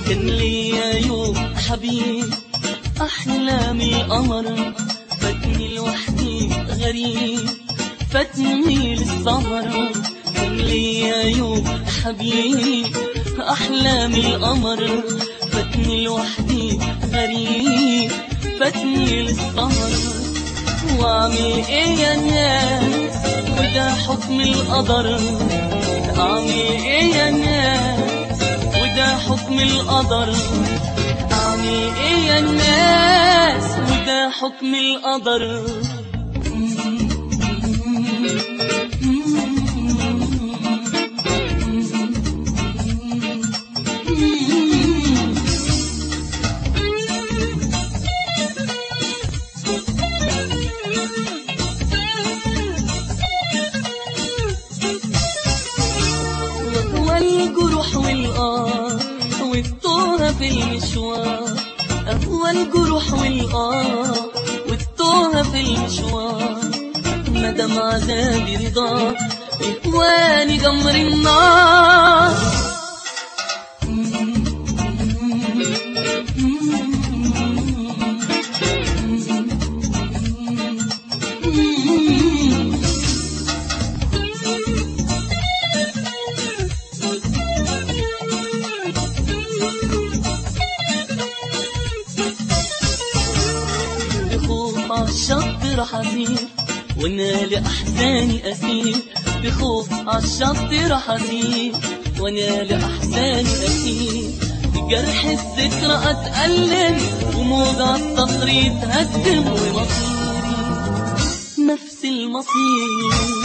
كان ليا يوم حبيب أحلامي قمر، فاتني لوحدي غريب فاتني للسهر. كان ليا يوم حبيب أحلامي قمر، فاتني لوحدي غريب فاتني للسهر. وأعمل إيه يا ناس وده حكم القدر، أعمل إيه يا ناس وده حكم القدر، أعمل إيه يا ناس وده حكم القدر. الجروح والآه والتوه في المشوار، أهوى الجروح والآه والتوه في المشوار. مدام عذابي رضا إخواني جمر النار. عالشط راح أسير وانا لأحزاني أسير، بخوف عالشط راح أسير وانا لأحزاني أسير. بجرح الذكرى أتألم وموجع التقرير تهدم، ومصيري نفس المصير.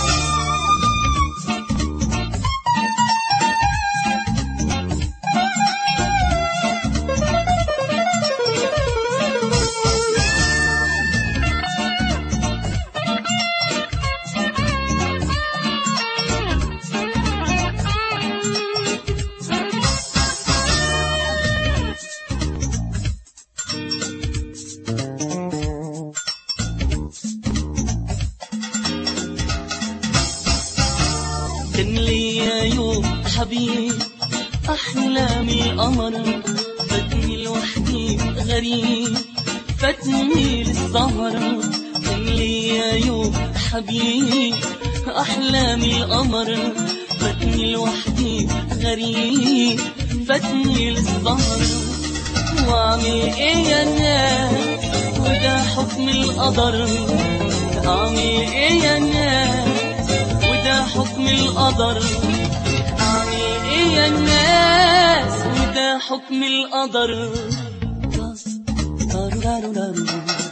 كان ليا يوم حبيب أحلامي قمر، فاتني لوحدي غريب فاتني للسهر. كان ليا يوم حبيب أحلامي قمر، فاتني لوحدي غريب فاتني للسهر. وأعمل إيه يا ناس وده حكم القدر، أعمل إيه يا ناس وده حكم القدر، أعمل إيه يا الناس وده حكم القدر.